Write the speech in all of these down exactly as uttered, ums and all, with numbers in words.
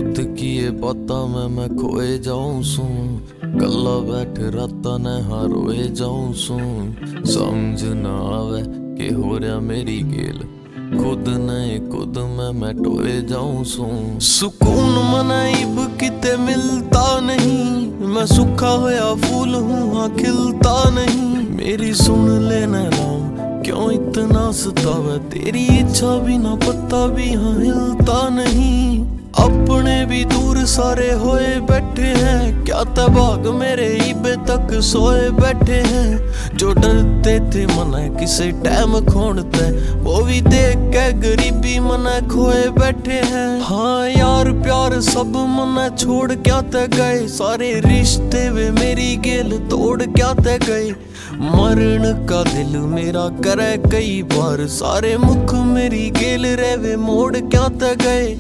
रात की ये पता मैं मैं खोए जाऊं सू, कल्ला बैठ राता ने हाँ रोए जाऊं सू। समझ ना आवे के हो रहा मेरी गेल, खुद ने खुद मैं मैं टोए जाऊं सू। सुकून मनाइब किते मिलता नहीं, मैं सूखा होया फूल हूँ हाँ खिलता नहीं। मेरी सुन लेना राम क्यों इतना सतावे, तेरी इच्छा भी ना पत्ता भी हाँ हिलता नहीं। अपने भी दूर सारे होए बैठे हैं, क्या तबाग मेरे इबे तक सोए बैठे हैं। जो डरते थे मना किसे टाइम खोड़ते, वो भी देख के गरीबी मना खोए बैठे हैं। हाँ यार प्यार सब मना छोड़ क्या ते गए, सारे रिश्ते वे मेरी गेल तोड़ क्या ते गए। मरण का दिल मेरा करे कई बार, सारे मुख मेरी गेल रेवे मोड़ क्या ते गए।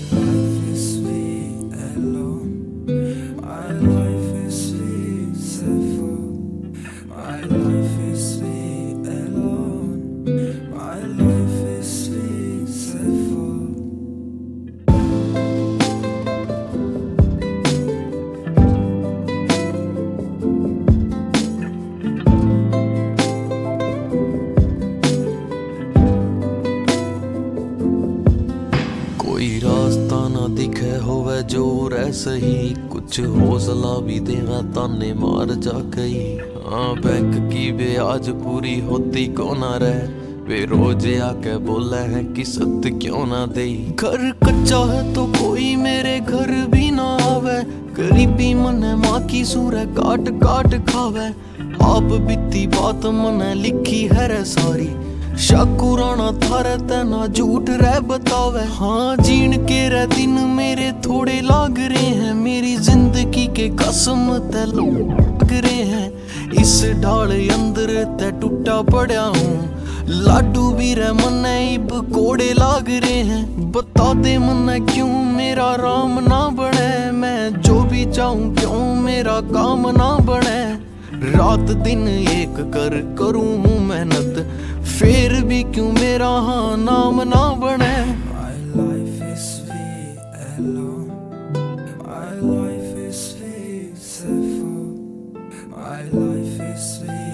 कोई रास्ता ना दिखे होवे जो रह सही, कुछ हौसला भी देवा ताने मार जा गई। हाँ बैंक की ब्याज पूरी होती को ना रह, वे रोज आके बोले हैं कि सत्य क्यों ना दे। घर कच्चा है तो कोई मेरे घर भी ना आवे, गरीबी मन माँ की सूर काट काट खावे। आप बीती बात मन लिखी है रे सारी, शाकुराना थारे तना झूठ रह बतावे। हाँ जीण के रे दिन मेरे थोड़े लाग रहे हैं, मेरी जिंदगी के कसम ते लाग रहे हैं। इस ढाल अंदर ते टूटा पड़ा हूँ, लाडू भी रे मन इब कोड़े लाग रहे हैं। बता दे मन क्यों मेरा राम ना बने, मैं जो भी चाहूँ क्यों मेरा काम ना बने। रात दिन एक कर करूँ हूँ मेहनत, फिर भी क्यों मेरा हाँ नाम ना बने। My life is sweet alone, my life is sweet, my life is sweet.